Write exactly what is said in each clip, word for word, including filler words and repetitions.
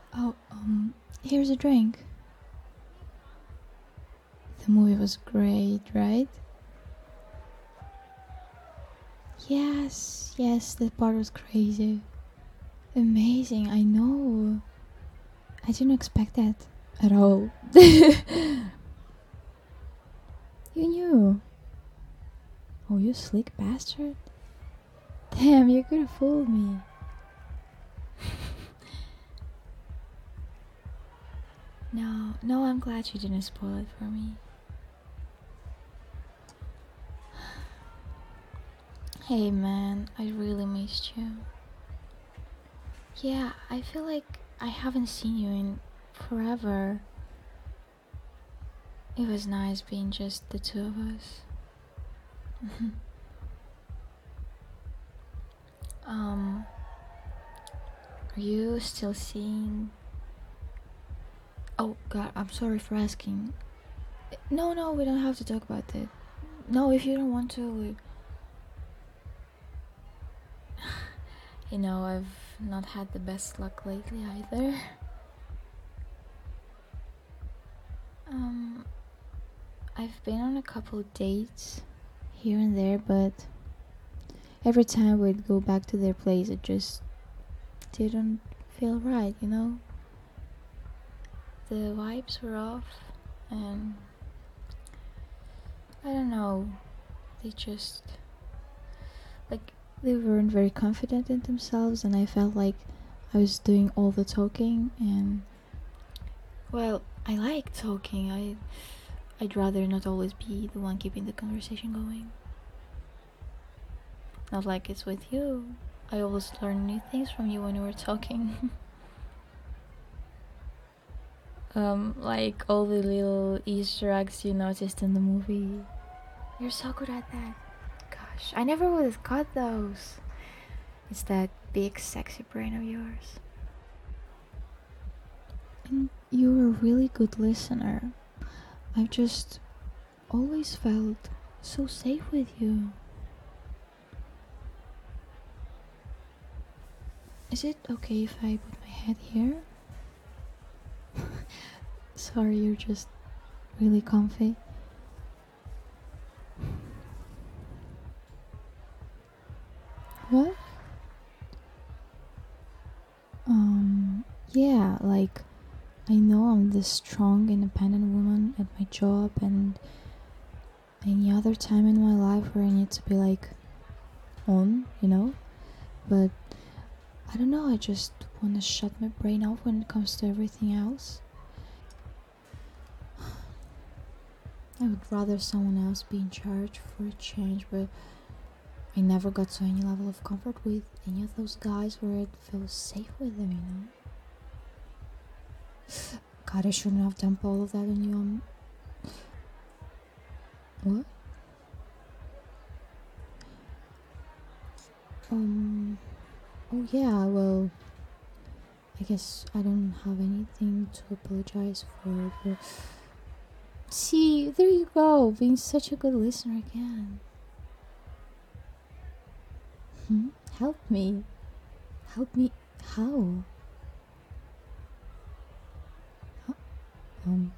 Oh, um, here's a drink. The movie was great, right? Yes, yes, that part was crazy. Amazing, I know. I didn't expect that at all. You knew. Oh, you slick bastard. Damn, you could have fooled me. No, no, I'm glad you didn't spoil it for me. Hey man, I really missed you. Yeah, I feel like I haven't seen you in forever. It was nice being just the two of us. um, are you still seeing? Oh god, I'm sorry for asking. No, no, we don't have to talk about it. No, if you don't want to, we... You know, I've not had the best luck lately either. Um, I've been on a couple dates here and there, but every time we'd go back to their place, it just didn't feel right, you know? The vibes were off, and I don't know, they just, like, they weren't very confident in themselves, and I felt like I was doing all the talking, and well, I like talking. I I'd rather not always be the one keeping the conversation going. Not like it's with you. I always learn new things from you when you were talking. um, like all the little Easter eggs you noticed in the movie. You're so good at that. Gosh, I never would have caught those. It's that big, sexy brain of yours. And you're a really good listener. I've just always felt so safe with you. Is it okay if I put my head here? Sorry, you're just really comfy. What? Um, yeah, like, I know I'm this strong, independent woman at my job, and any other time in my life where I need to be, like, on, you know? But I don't know, I just want to shut my brain off when it comes to everything else. I would rather someone else be in charge for a change, but I never got to any level of comfort with any of those guys where it feels safe with them, you know? God, I shouldn't have dumped all of that on you. Um, what? Um, oh yeah, well, I guess I don't have anything to apologize for, but... See, there you go, being such a good listener again. Hmm? Help me. Help me. How? Huh? Um,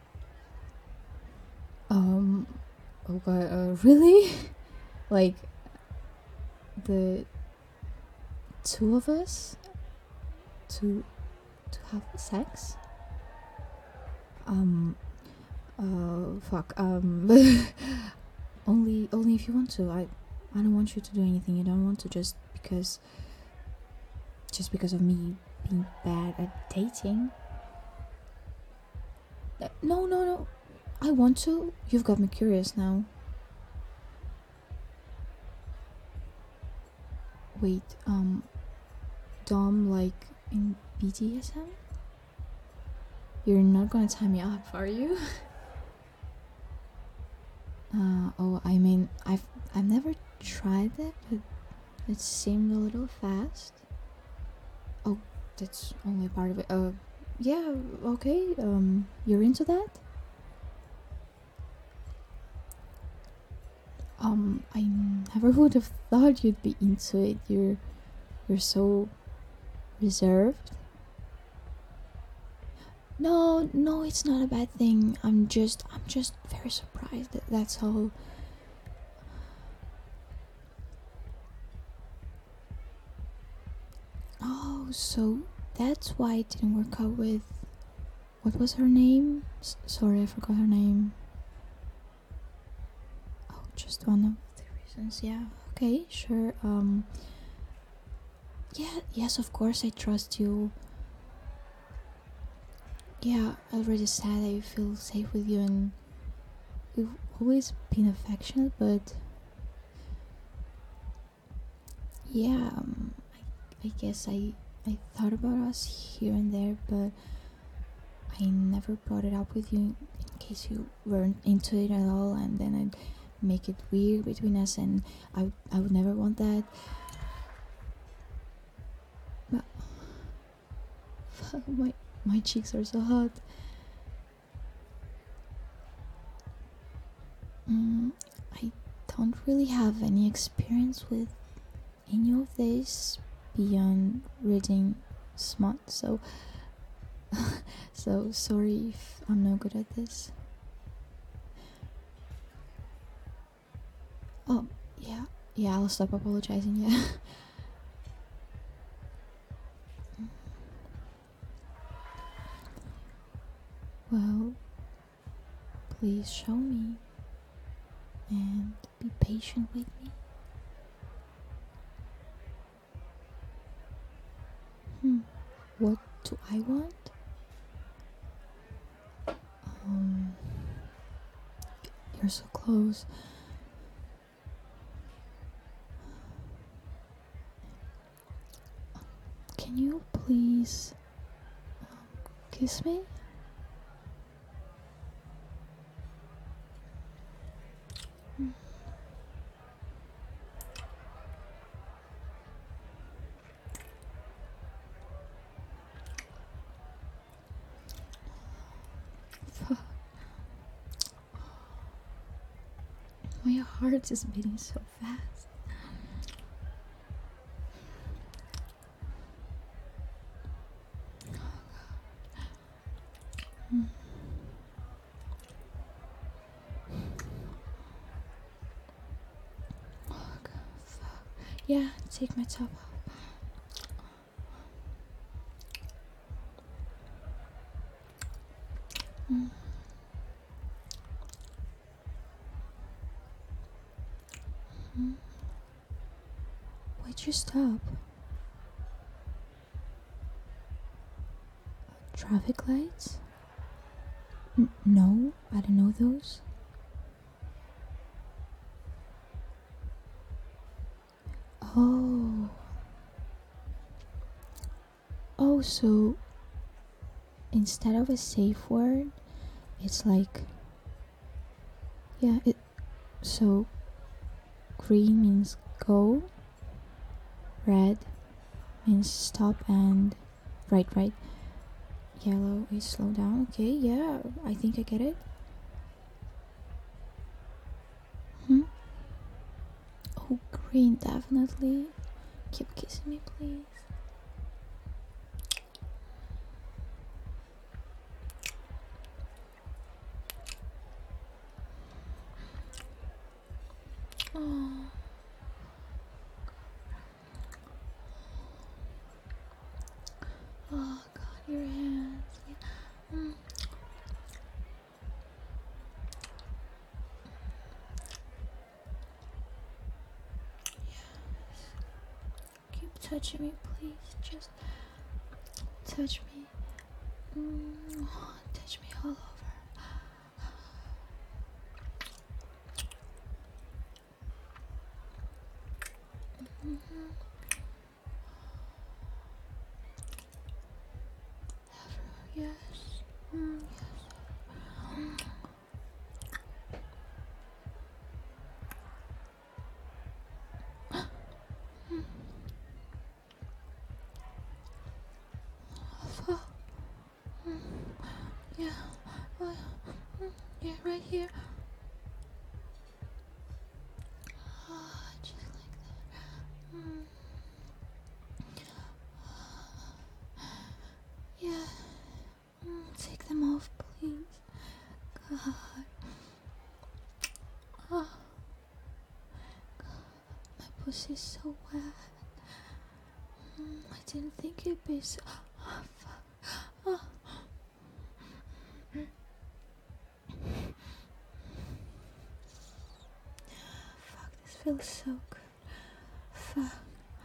um, okay, uh, really? Like, the two of us? To, to have sex? Um, uh, fuck, um, only, only if you want to. I, I don't want you to do anything you don't want to just because, just because of me being bad at dating. Uh, no, no, no. I want to. You've got me curious now. Wait, um, Dom, like in B D S M? You're not gonna tie me up, are you? uh, oh, I mean, I've I've never tried that, but it seemed a little fast. Oh, that's only part of it. Uh, yeah, okay. Um, you're into that? Um, I never would have thought you'd be into it. You're you're so reserved. No, no, it's not a bad thing. I'm just, I'm just very surprised. That, that's all. Oh, so that's why it didn't work out with. What was her name? S- sorry, I forgot her name. Oh, just one of the reasons. Yeah. Okay, sure. Um. Yeah. Yes, of course, I trust you. Yeah, I already said I feel safe with you, and you've always been affectionate, but yeah, um, I, I guess I I thought about us here and there, but I never brought it up with you in case you weren't into it at all, and then I'd make it weird between us, and I would, I would never want that. But my my cheeks are so hot. Mm, I don't really have any experience with any of this beyond reading smut, so so sorry if I'm no good at this. Oh, yeah, yeah, I'll stop apologizing, yeah. Well, please show me and be patient with me. Hmm, what do I want? Um, you're so close. Can you please kiss me? My heart is beating so fast. Oh, God, fuck. Yeah, take my top off. Mm. Mm. Why'd you stop? Traffic lights? N- no, I don't know those. Oh. Oh, so instead of a safe word, it's like, yeah, it. So green means go, red means stop, and right, right. Yellow is slow down. Okay, yeah, I think I get it. Hmm? Oh, green, definitely. Keep kissing me, please. Oh, oh God, your hands. Yeah. Mm. Keep touching me, please. Just touch me. Mm. Touch me all over. Mm-hmm. Yes. Mm, yes. Oh, mm, yeah. Uh, mm, yeah, right here. Oh, just like that. Mm, yeah. Mm, take pussy's so wet. Mm, I didn't think it'd be so. Oh, fuck. Oh. Fuck, this feels so good. Fuck.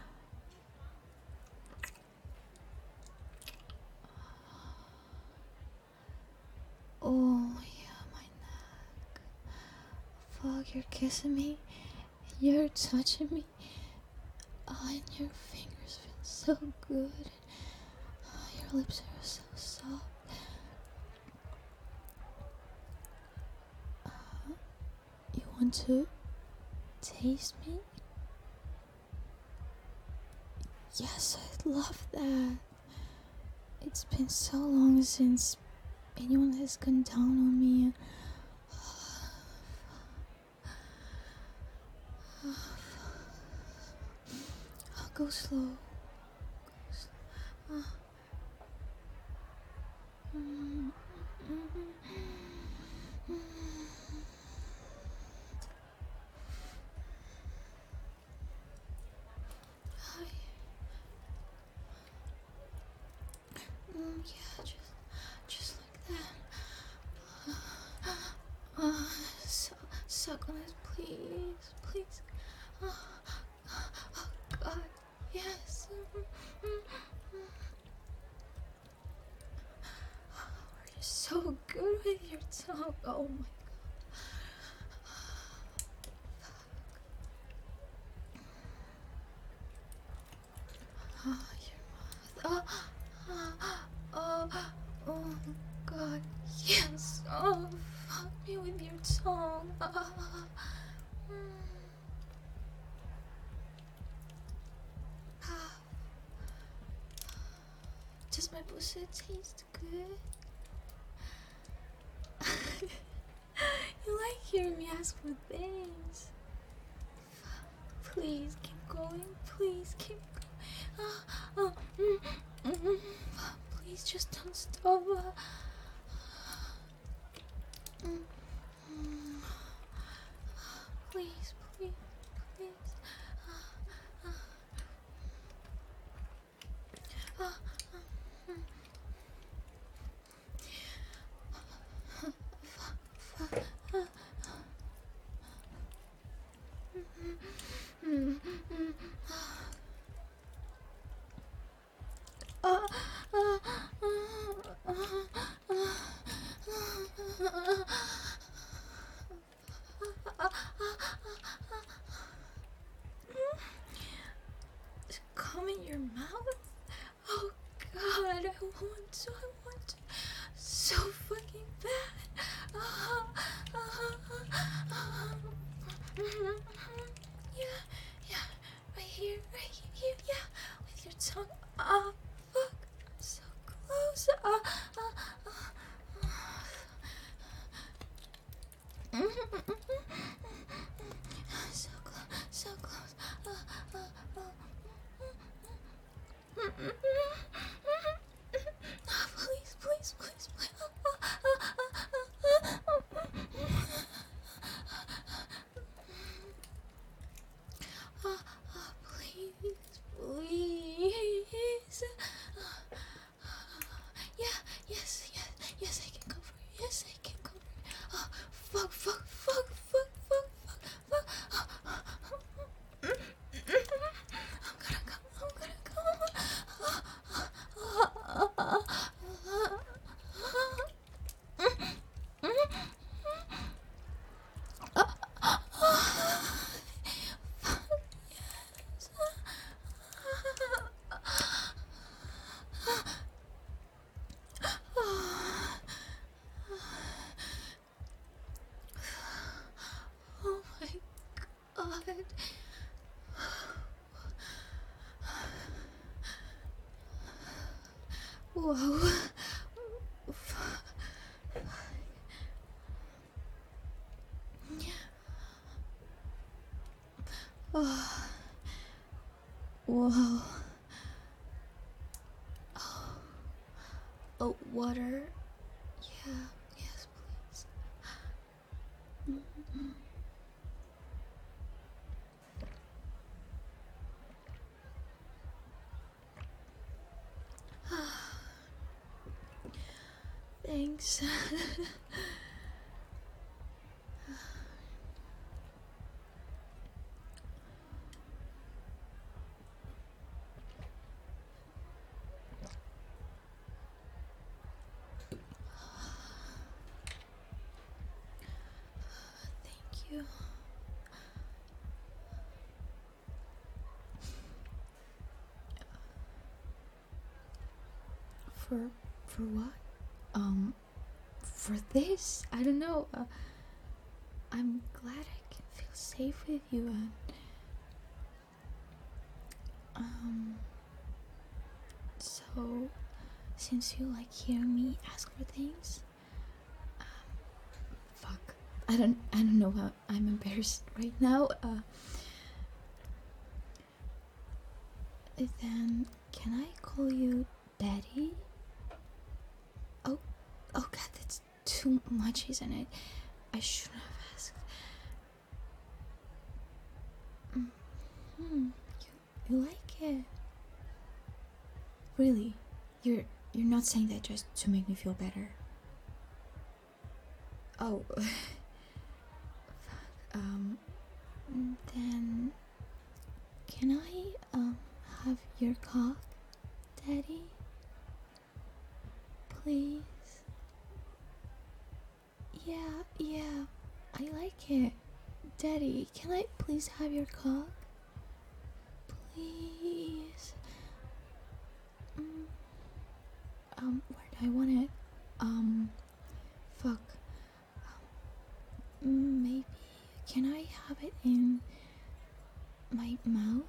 Oh, yeah, my neck. Fuck, you're kissing me. You're touching me. Oh, and your fingers feel so good. Oh, your lips are so soft. Uh, you want to taste me? Yes, I'd love that. It's been so long since anyone has gone down on me. I'll go slow. Go slow. Uh, mm, mm, mm, Hi. Mm, yeah, just, just like that. Uh, uh, so, suck on it, please, please. Uh, oh God, yes. Mm, mm, mm. You're so good with your tongue. Oh my. Oh, your mouth. Oh, oh, oh, oh, God, yes. Oh, fuck me with your tongue. Oh, mm. Ah. Does my pussy taste good? You like hearing me ask for things. Please keep going. Please keep going. Uh, uh, mm, mm, mm. Please just don't stop. Uh, mm, mm. Please, please, please. Uh, uh, uh, uh, mm. Mm, mm, uh, uh, uh, uh, come in your mouth? Oh God, I want to, I want to so fucking bad. Uh, uh, uh, uh, yeah, yeah, right here, right here, yeah, with your tongue. Ah, oh, fuck, I'm so close. Ah, uh, uh, uh, uh. So close, so close. Uh, uh, uh. Oh, please, please, please, please. Oh, oh, please, please. Yeah, yes, yes, yes, I can come for you. Yes, I can come for you. Oh, fuck, fuck, fuck, fuck, fuck, fuck, fuck. I'm gonna come, I'm gonna Oh my God. Whoa. Oh. Whoa. Oh. Oh, water. Yeah. Yes, please. Mm-hmm. Thanks. Thank you. For for what? Um, for this? I don't know. Uh, I'm glad I can feel safe with you, and um, so since you like hear me ask for things, fuck. I don't I don't know how I'm embarrassed right now. Uh, then can I call you Daddy? Oh, oh God, that's too much, isn't it? I shouldn't have asked. Hmm, you, you like it? Really? You're you're not saying that just to make me feel better? Oh, um, then can I um have your cock, Daddy? Please. Yeah, yeah, I like it. Daddy, can I please have your cock? Please. Mm, um, where do I want it? Um, fuck. Um, maybe. Can I have it in my mouth?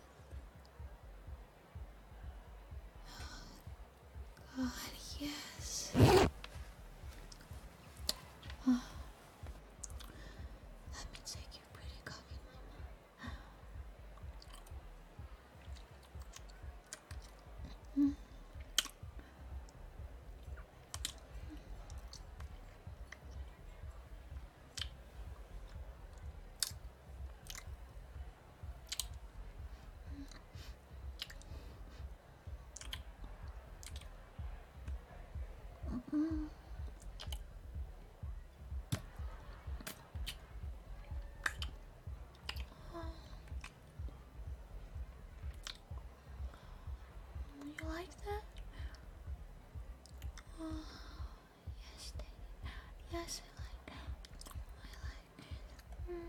God, yes. Oh, let me take your pretty cock in my mouth. Mm. Mm. You like that? Oh, yes, Daddy. Yes, I like it. I like it. Mm.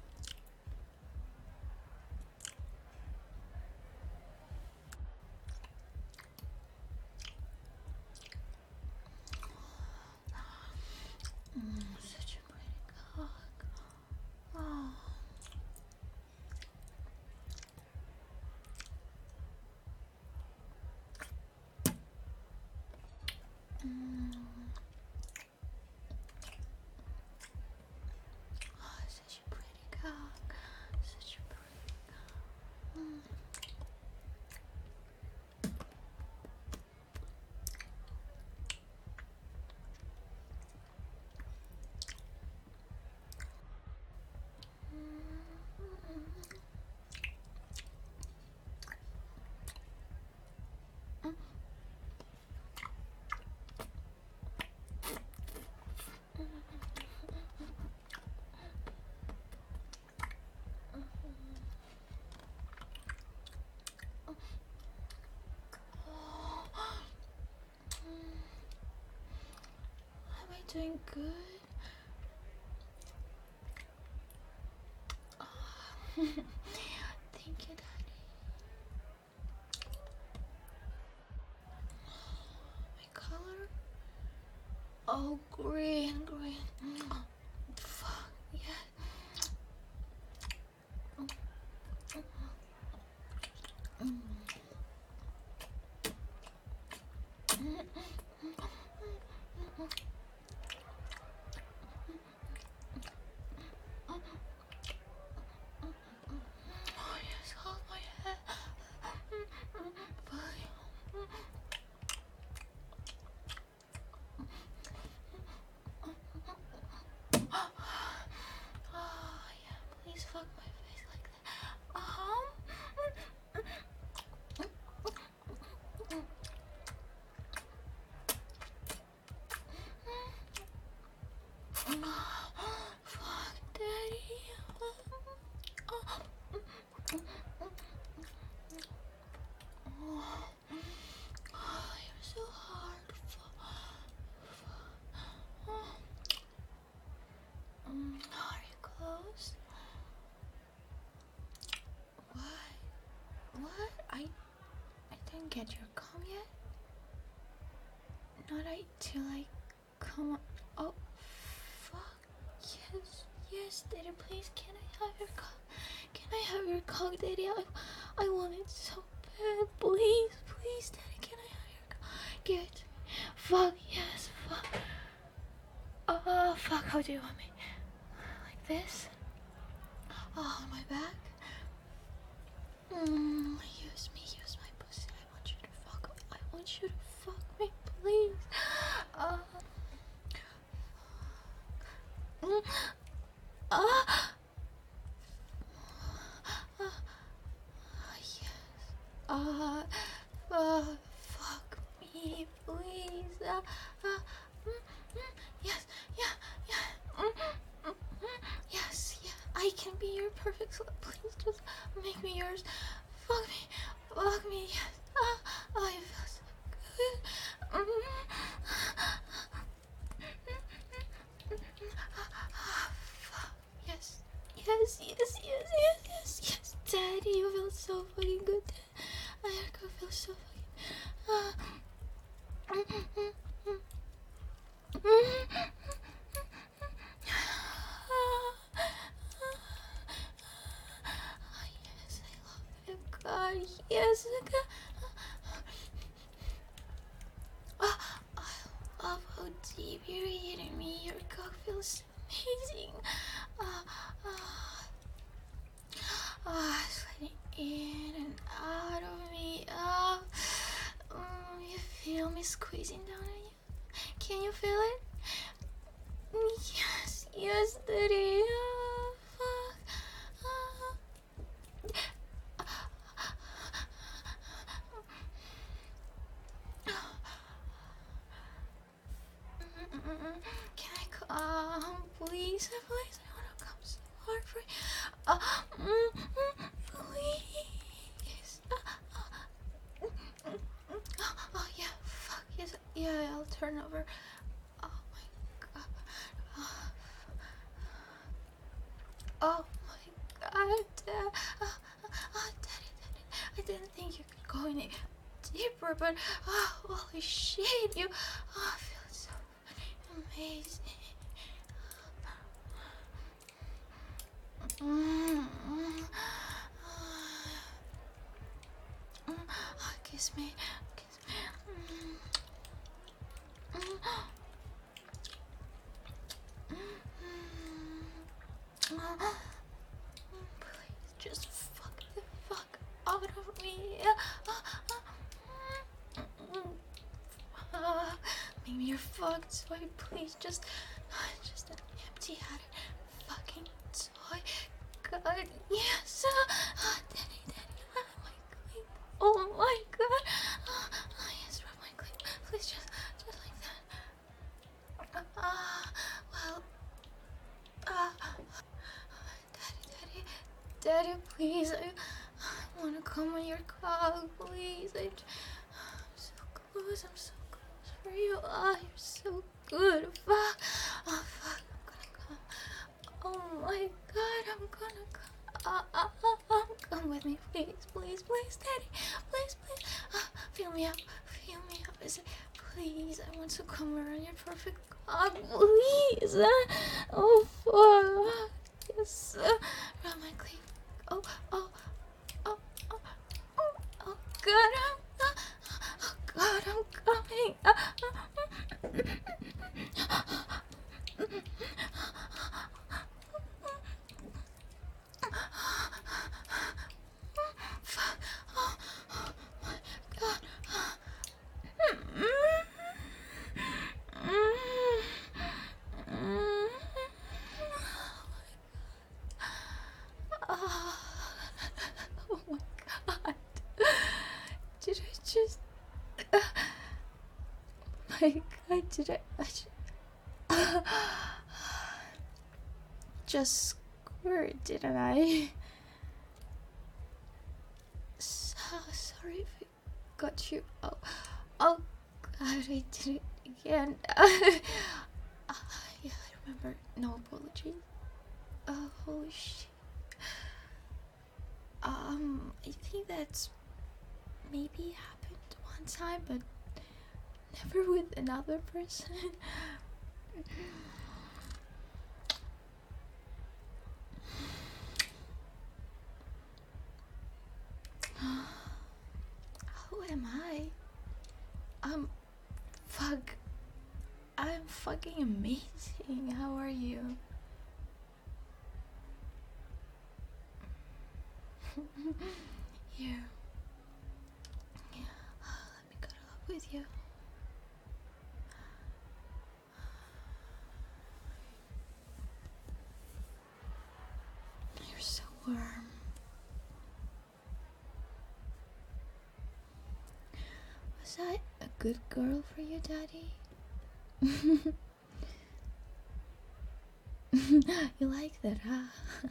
Mm, such a pretty cock. Oh. Mm. Oh, such a pretty cock. Such a pretty cock. Mm. Am I doing good? Oh. Thank you, Daddy. My color? Oh, green, green. Fuck, yeah. Oh, yes, hold my head. Fuck. Oh, yeah, please fuck my face like that. Uh-huh. didn't get your cum yet? Not until I come on. Oh, fuck. Yes, yes, Daddy, please, can I have your cock? Can I have your cock, Daddy? I, I want it so bad. Please, please, Daddy, can I have your cock? Give it to me. Fuck, yes, fuck. Oh, fuck, how do you want me? Like this? Oh, on my back? Mm, use me, use my pussy. I want you to fuck me. I want you to fuck me, please. Uh, mm, ah, uh, yes. Uh, uh, fuck me, please. Uh, uh, mm, mm, yes, yeah, yeah. Mm, mm, mm, yes, yeah. I can be your perfect slut. Please just make me yours. Fuck me, fuck me, yes. Uh, I feel so good. Mm, yes, yes, yes, yes, yes, yes, yes. Daddy, you feel so fucking good. I feel so fucking. Uh, mm, mm, mm, mm. Yes, I love you, God. Yes, God. Oh, I love how deep you're hitting me. Your cock feels amazing. Uh, uh, uh, sliding in and out of me. Uh, um, you feel me squeezing down on you? Can you feel it? Yes, yes, Daddy. Oh, fuck. Uh, Can I come, please? Please, I wanna come so hard for you. Uh, mm, mm, please. Uh, uh, mm, mm, oh, oh, yeah, fuck, yes, yeah, I'll turn over. Oh my god. Oh, oh my god. Uh, uh, oh, Daddy, Daddy, I didn't think you could go any deeper, but oh, holy shit, you. Oh, I feel so amazing. Mm, mm, mm, oh, kiss me, kiss me. Mm, mm, mm, mm, please, just fuck the fuck out of me. Uh, uh, mm, uh, maybe you're fucked, so I please just, just an empty-headed fucking toy. God, yes. Uh, uh, Daddy, Daddy, rub my clit. Oh my God. Uh, uh, yes, rub my clit. Please, just, just like that. Ah, uh, well, ah, uh, Daddy, Daddy, Daddy, please. I, I wanna come on your cock, please. I, I'm so close. I'm so close for you. Ah, oh, you're so good. Fuck. Oh, fuck. I'm gonna come. Oh my God, I'm gonna come. Uh, uh, uh, uh, come with me, please, please, please, Daddy, please, please. Uh, feel me up, feel me up. Is it, please, I want to come around your perfect cock, please. Uh, oh, fuck. Yes. Uh, around my cleave. Oh, oh, oh, oh, oh, oh, God, I'm, uh, oh, God, I'm coming. Uh, uh, fuck. Oh, oh my God. Oh my God. Did I just. My God, did I. I just, just squirt, didn't I? So sorry if I got you. Oh, oh God, I did it again. uh, yeah, I remember. No apologies. Oh, holy shit. Um, I think that's maybe happened one time, but never with another person. Who am I? Um, fuck. I'm fucking amazing. How are you? Here. Let me cuddle up with you. You're so warm. Was I a good girl for you, Daddy? You like that, huh?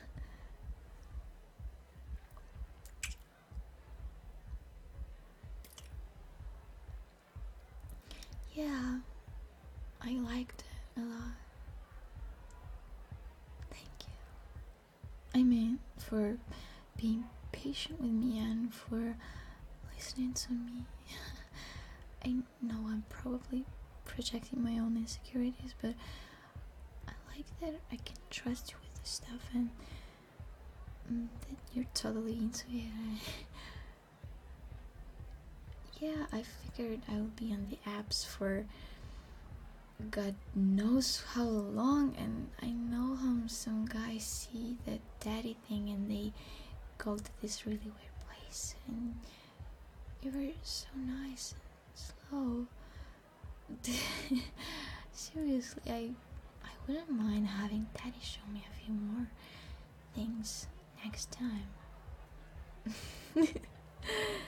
Yeah, I liked it a lot. Thank you. I mean, for being patient with me and for listening to me. I know I'm probably projecting my own insecurities, but I like that I can trust you with this stuff and mm, that you're totally into it. Yeah, I figured I would be on the apps for God knows how long, and I know how some guys see that daddy thing and they go to this really weird place, and you were so nice and slow. Seriously, I I wouldn't mind having daddy show me a few more things next time.